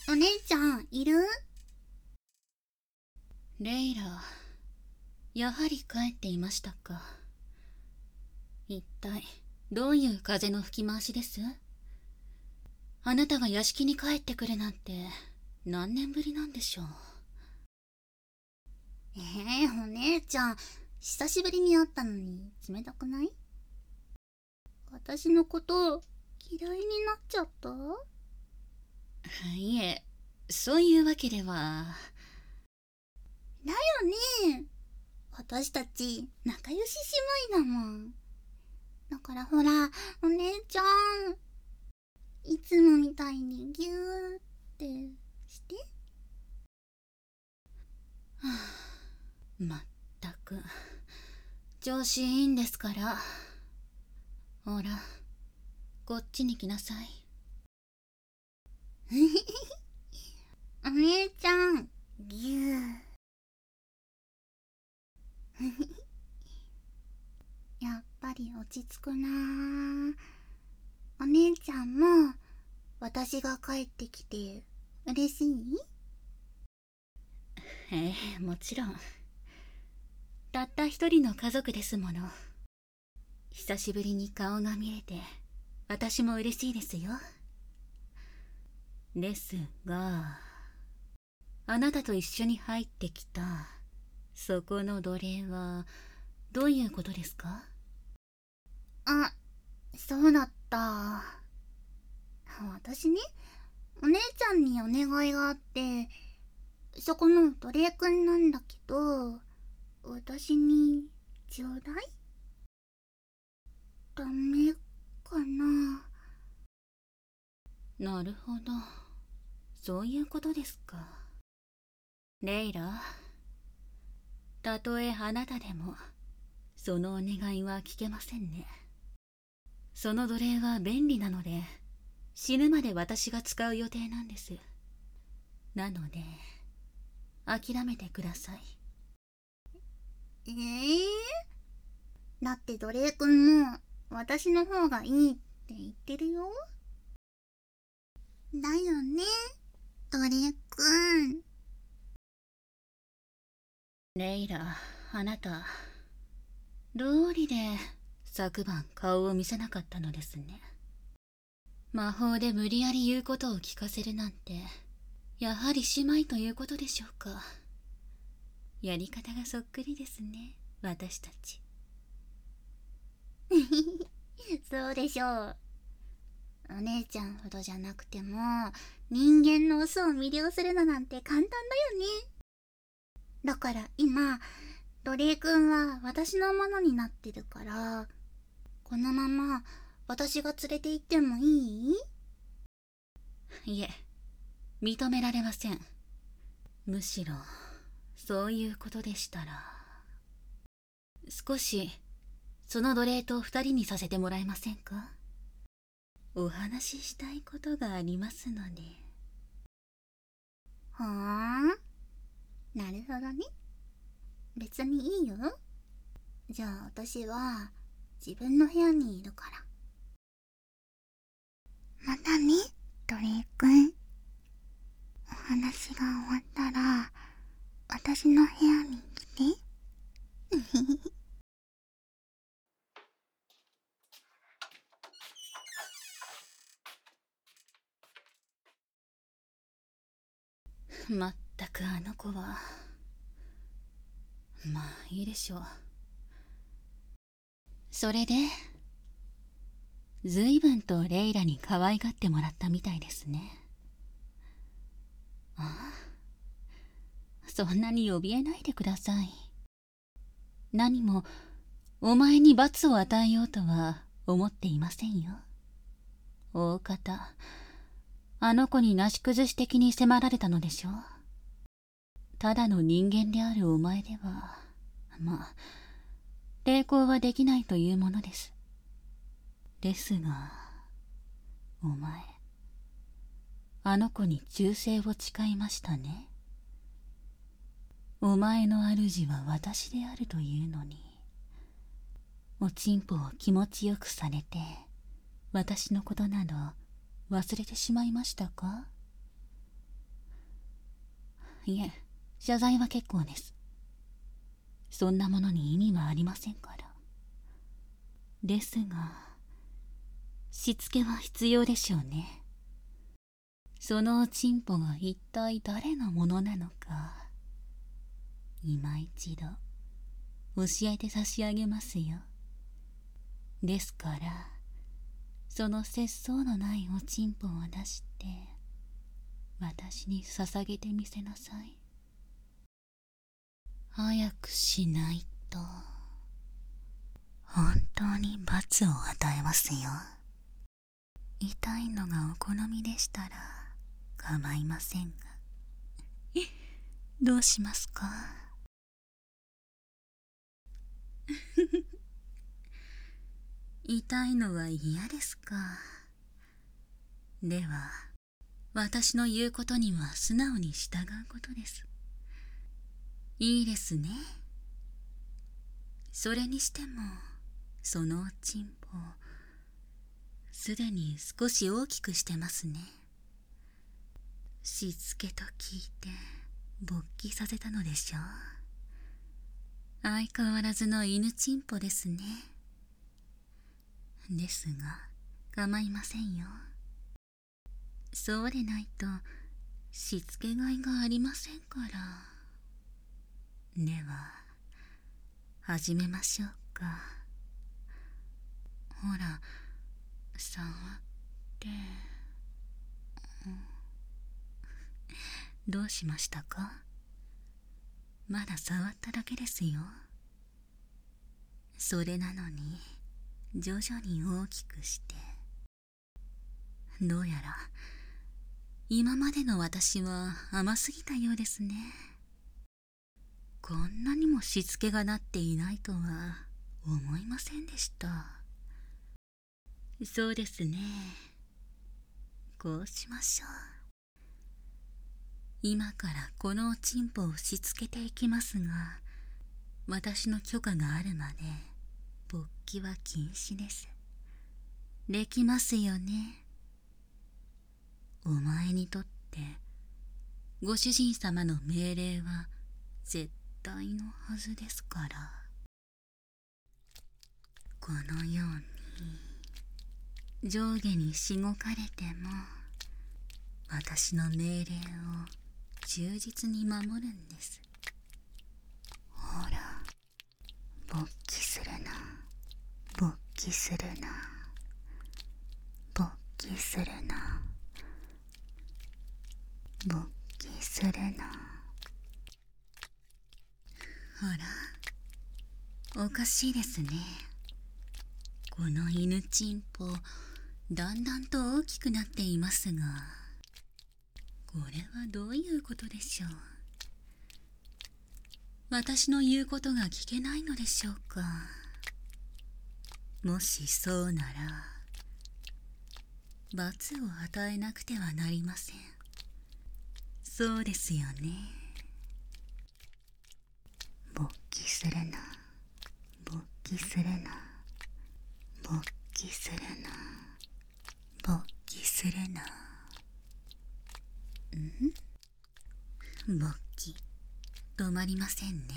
お姉ちゃん、いる？ レイラ、やはり帰っていましたか。一体、どういう風の吹き回しです？あなたが屋敷に帰ってくるなんて、何年ぶりなんでしょう。 お姉ちゃん、久しぶりに会ったのに冷たくない？私のこと嫌いになっちゃった？ いえ、そういうわけでは。 だよね。私たち仲良し姉妹だもん。だからほら、お姉ちゃん、いつもみたいにギューってして。 まったく、調子いいんですから。ほら、こっちに来なさい。 お姉ちゃん、ギュー。やっぱり落ち着くなぁ。お姉ちゃんも私が帰ってきて嬉しい？ もちろん。たった一人の家族ですもの。久しぶりに顔が見れて、私も嬉しいですよ。ですが、あなたと一緒に入ってきた、そこの奴隷は、どういうことですか？ あ、そうだった。私ね、お姉ちゃんにお願いがあって、そこの奴隷くんなんだけど、私にちょうだい？ダメかな？ なるほど。そういうことですか。レイラ、たとえあなたでも、そのお願いは聞けませんね。その奴隷は便利なので、死ぬまで私が使う予定なんです。なので、諦めてください。 だって奴隷くんも私の方がいいって言ってるよ。だよね、奴隷くん。 レイラ、あなた、どうりで昨晩顔を見せなかったのですね。魔法で無理やり言うことを聞かせるなんて、やはり姉妹ということでしょうか。やり方がそっくりですね、私たち。 そうでしょう。お姉ちゃんほどじゃなくても、人間の嘘を魅了するのなんて簡単だよね。だから今、奴隷くんは私のものになってるから、このまま私が連れて行ってもいい？ いえ、認められません。むしろ、そういうことでしたら、少し、その奴隷と二人にさせてもらえませんか？お話ししたいことがありますので。 はあ、なるほどね。別にいいよ。じゃあ私は自分の部屋にいるから。またね、奴隷くん。お話が終わったら、私の部屋に来て。 まったくあの子は。まあいいでしょう。それで、随分とレイラに可愛がってもらったみたいですね。ああ、そんなに怯えないでください。何も、お前に罰を与えようとは思っていませんよ。大方、あの子になし崩し的に迫られたのでしょう。ただの人間であるお前では、まあ、抵抗はできないというものです。ですが、お前、あの子に忠誠を誓いましたね。お前の主は私であるというのに、おちんぽを気持ちよくされて、私のことなど忘れてしまいましたか？ いえ、謝罪は結構です。そんなものに意味はありませんから。ですが、しつけは必要でしょうね。そのチンポが一体誰のものなのか、今一度教えて差し上げますよ。ですから、その節操のないおちんぽを出して私に捧げてみせなさい。早くしないと本当に罰を与えますよ。痛いのがお好みでしたら構いませんが、どうしますか？痛いのは嫌ですか。では私の言うことには素直に従うことです。いいですね。それにしてもそのおちんぽすでに少し大きくしてますね。しつけと聞いて勃起させたのでしょう。相変わらずの犬ちんぽですね。ですが構いませんよ。そうでないとしつけがいがありませんから。では始めましょうか。ほら、触って、どうしましたか？まだ触っただけですよ。それなのに徐々に大きくして、どうやら今までの私は甘すぎたようですね。こんなにもしつけがなっていないとは思いませんでした。そうですね。こうしましょう。今からこのおちんぽをしつけていきますが、私の許可があるまで勃起は禁止です。できますよね。お前にとってご主人様の命令は絶対のはずですから。このように上下にしごかれても私の命令を忠実に守るんです。ほら、勃起するな、勃起するな、勃起するな、勃起するな。ほら、おかしいですね。この犬ちんぽだんだんと大きくなっていますが、これはどういうことでしょう。私の言うことが聞けないのでしょうか。もしそうなら罰を与えなくてはなりません。そうですよね。勃起するな、勃起するな、勃起するな、勃起するな。勃起止まりませんね。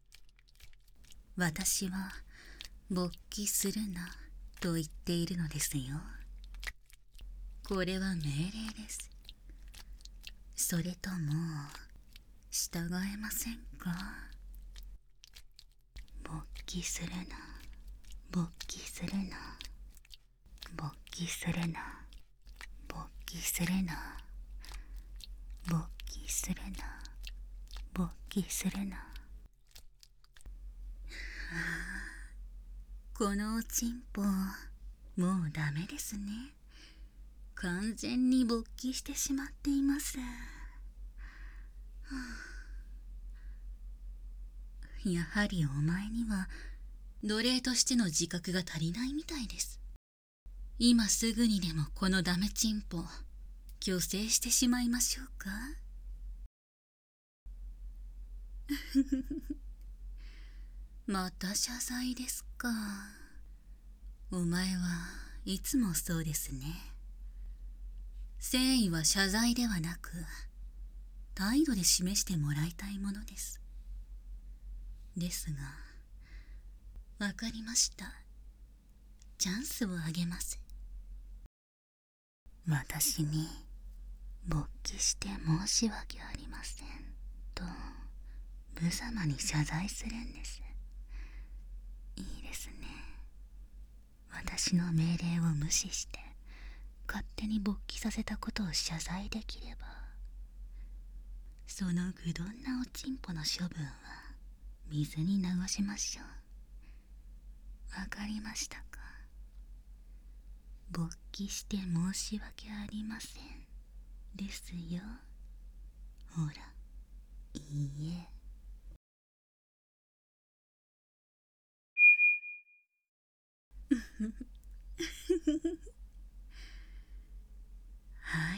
私は勃起するなと言っているのですよ。これは命令です。それとも従えませんか？勃起するな、勃起するな、勃起するな、勃起するな、勃起するな、勃起するな。このおちんぽもうダメですね。完全に勃起してしまっています。やはりお前には奴隷としての自覚が足りないみたいです。今すぐにでもこのダメチンポ虚勢してしまいましょうか。また謝罪ですか。お前はいつもそうですね。誠意は謝罪ではなく態度で示してもらいたいものです。ですが、わかりました。チャンスをあげます。私に勃起して申し訳ありませんと無様に謝罪するんです。いいですね。私の命令を無視して勝手に勃起させたことを謝罪できれば、その愚鈍なおちんぽの処分は水に流しましょう。わかりましたか？勃起して申し訳ありませんですよ。ほら、いいえ。はい、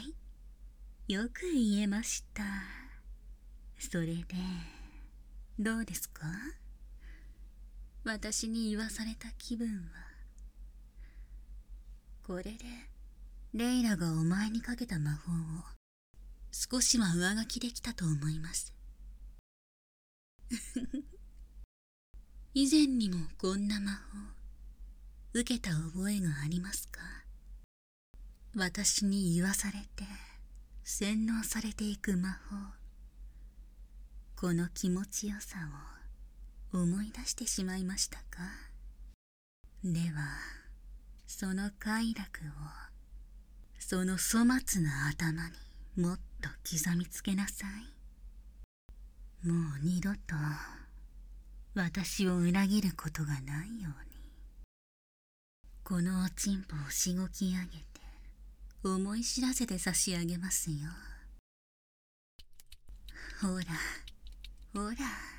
よく言えました。それでどうですか？私に言わされた気分は。これでレイラがお前にかけた魔法を少しは上書きできたと思います。以前にもこんな魔法受けた覚えがありますか？私に言わされて洗脳されていく魔法、この気持ちよさを思い出してしまいましたか？ではその快楽をその粗末な頭にもっと刻みつけなさい。もう二度と私を裏切ることがないように、このおちんぽをしごき上げて思い知らせて差し上げますよ。ほらほら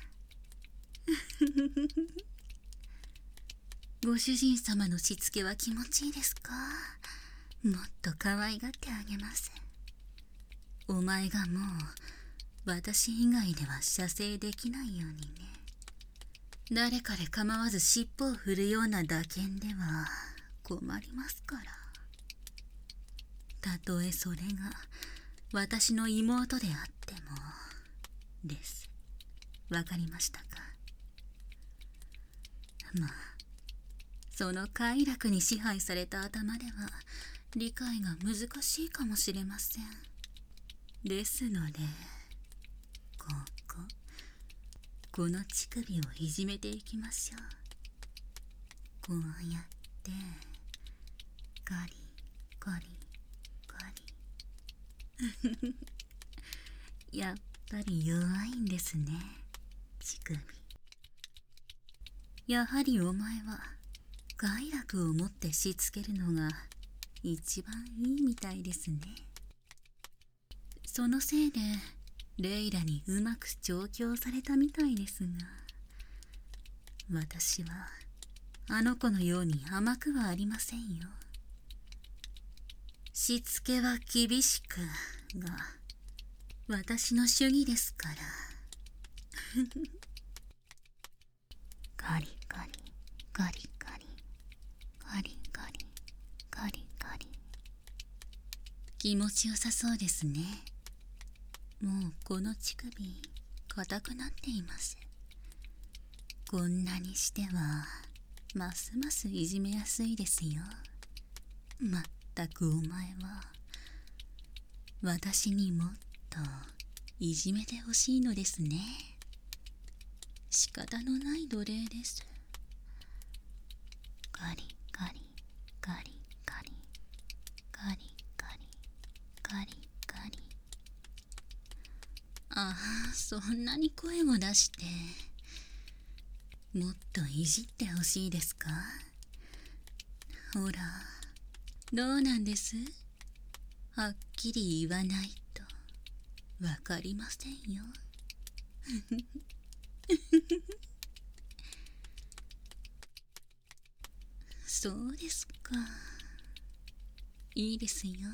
ご主人様のしつけは気持ちいいですか？もっと可愛がってあげます。お前がもう私以外では射精できないようにね。誰かで構わず尻尾を振るような打剣では困りますから。たとえそれが私の妹であってもです。わかりましたか？まあその快楽に支配された頭では理解が難しいかもしれません。ですのでこの乳首をいじめていきましょう。こうやってガリガリガリやっぱり弱いんですね、乳首。やはりお前は快楽を持ってしつけるのが一番いいみたいですね。そのせいでレイラにうまく調教されたみたいですが、私はあの子のように甘くはありませんよ。しつけは厳しくが私の主義ですから。ガリガリガリガリガリガリガリガリ。気持ちよさそうですね。もうこの乳首硬くなっています。こんなにしてはますますいじめやすいですよ。まったくお前は私にもっといじめてほしいのですね。仕方のない奴隷です。ガリガリガリガリガリガリガリガリ。ああ、そんなに声を出してもっといじってほしいですか？ほら、どうなんです？はっきり言わないとわかりませんよ。そうですか。いいですよ。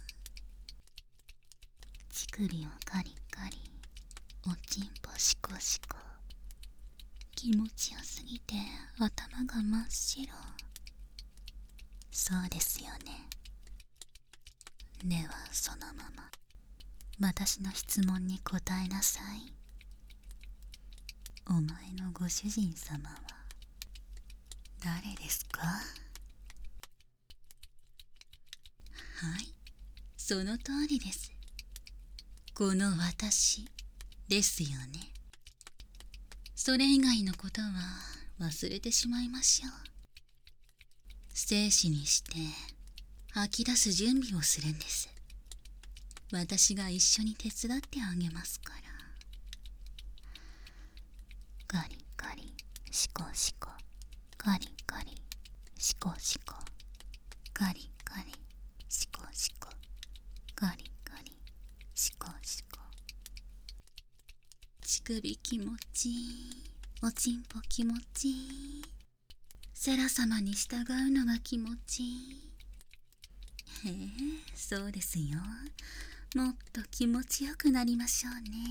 乳首をガリガリ、おちんぽシコシコ。気持ちよすぎて頭が真っ白。そうですよね。ではそのまま私の質問に答えなさい。お前のご主人様は誰ですか？はい、その通りです。この私ですよね。それ以外のことは忘れてしまいましょう。生死にして吐き出す準備をするんです。私が一緒に手伝ってあげますから。ガリガリシコシコ、ガリガリシコシコ、ガリガリシコシコ、ガリガリシコシコ。乳首気持ちいい、おちんぽ気持ちいい、セラ様に従うのが気持ちいい。へえ、そうですよ。もっと気持ちよくなりましょうね。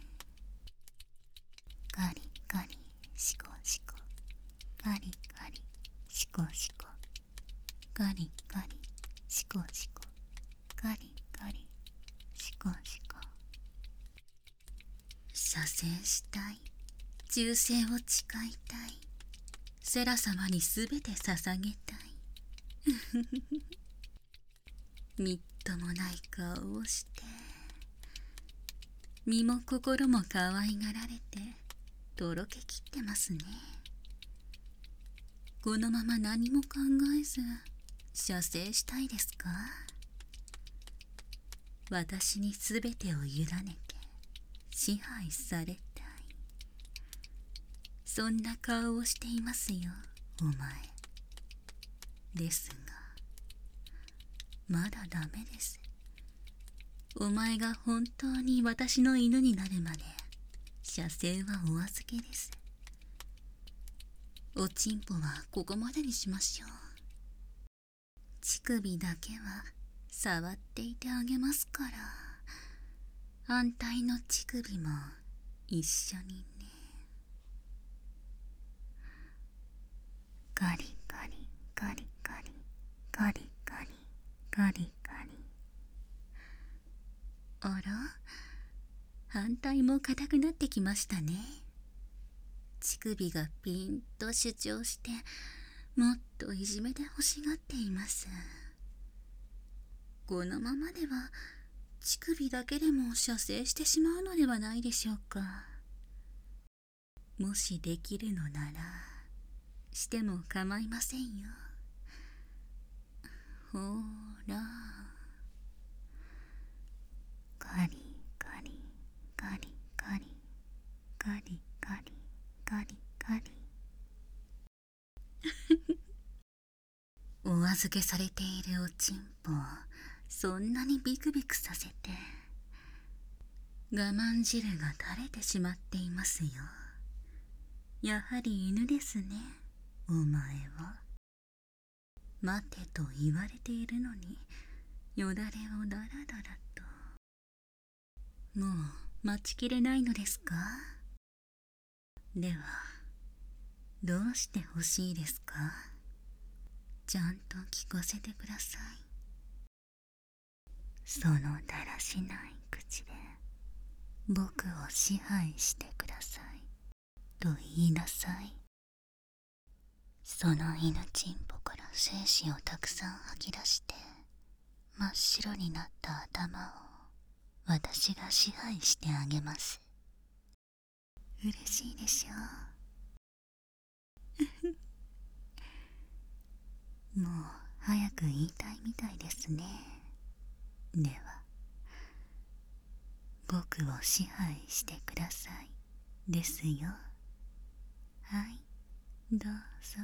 ガリガリシコシコ、ガリガリシコシコ、ガリガリシコシコ、ガリガリシコシコ。射精したい、忠誠を誓いたい、セラ様にすべて捧げたい。みっともない顔をして、身も心も可愛がられてとろけきってますね。このまま何も考えず射精したいですか？私にすべてを委ねて支配されたい、そんな顔をしていますよ、お前。ですがまだダメです。お前が本当に私の犬になるまで射精はお預けです。おちんぽはここまでにしましょう。乳首だけは触っていてあげますから、反対の乳首も一緒にね。ガリガリガリガリガリガリガリガリ。あら、反対も硬くなってきましたね。乳首がピンと主張して、もっといじめて欲しがっています。このままでは乳首だけでも射精してしまうのではないでしょうか。もしできるのならしても構いませんよ。ほら、ガリガリガリガリガリガリガリガリ。お預けされているおちんぽ、そんなにビクビクさせて我慢汁が垂れてしまっていますよ。やはり犬ですね、お前は。待てと言われているのによだれをだらだらと。もう待ちきれないのですか？ではどうして欲しいですか？ちゃんと聞かせてください。そのだらしない口で僕を支配してくださいと言いなさい。その犬ちんぽから精子をたくさん吐き出して真っ白になった頭を私が支配してあげます。嬉しいでしょう。もう早く言いたいみたいですね。では僕を支配してくださいですよ。はい、どうぞ。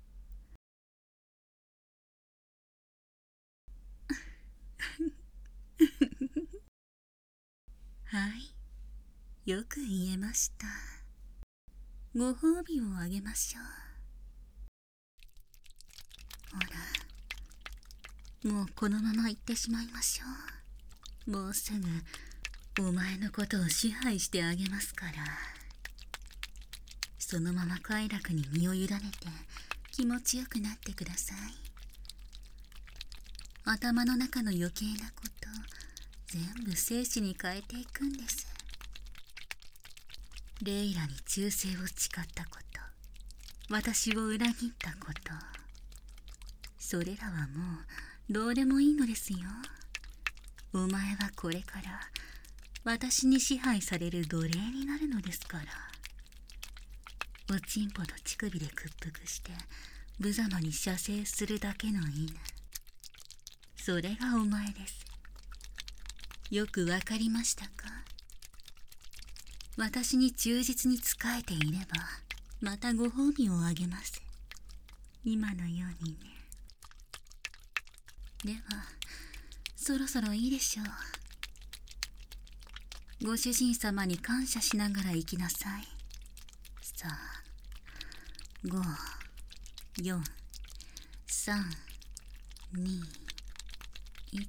はい、よく言えました。ご褒美をあげましょう。ほら、もうこのまま行ってしまいましょう。もうすぐお前のことを支配してあげますから。そのまま快楽に身を委ねて気持ちよくなってください。頭の中の余計なこと全部生死に変えていくんです。レイラに忠誠を誓ったこと、私を裏切ったこと、それらはもうどうでもいいのですよ。お前はこれから私に支配される奴隷になるのですから。おちんぽと乳首で屈服して無様に射精するだけの犬、それがお前です。よくわかりましたか？私に忠実に仕えていればまたご褒美をあげます。今のようにね。ではそろそろいいでしょう。ご主人様に感謝しながら行きなさい。さあ、5、4、3、2、1。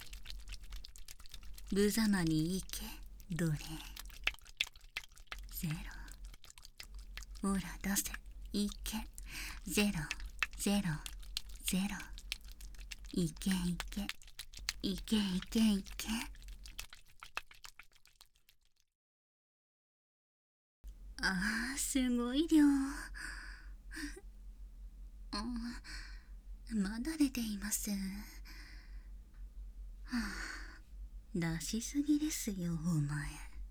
無様に行け、奴隷。0。ほら出せ、行け。0、0、0。行け行け。行け行け行け。ああ、すごい量。まだ出ています。はあ、出しすぎですよ、お前。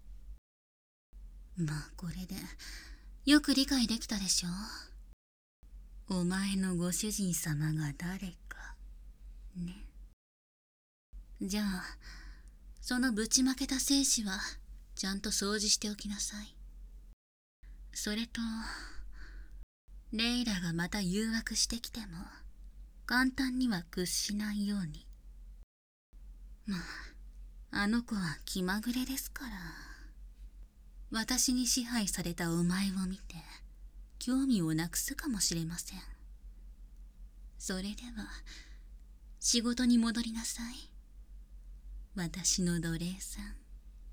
まあこれでよく理解できたでしょ。お前のご主人様が誰かね。じゃあそのぶちまけた精子はちゃんと掃除しておきなさい。それとレイラがまた誘惑してきても簡単には屈しないように。まああの子は気まぐれですから。私に支配されたお前を見て興味をなくすかもしれません。それでは仕事に戻りなさい、私の奴隷さん。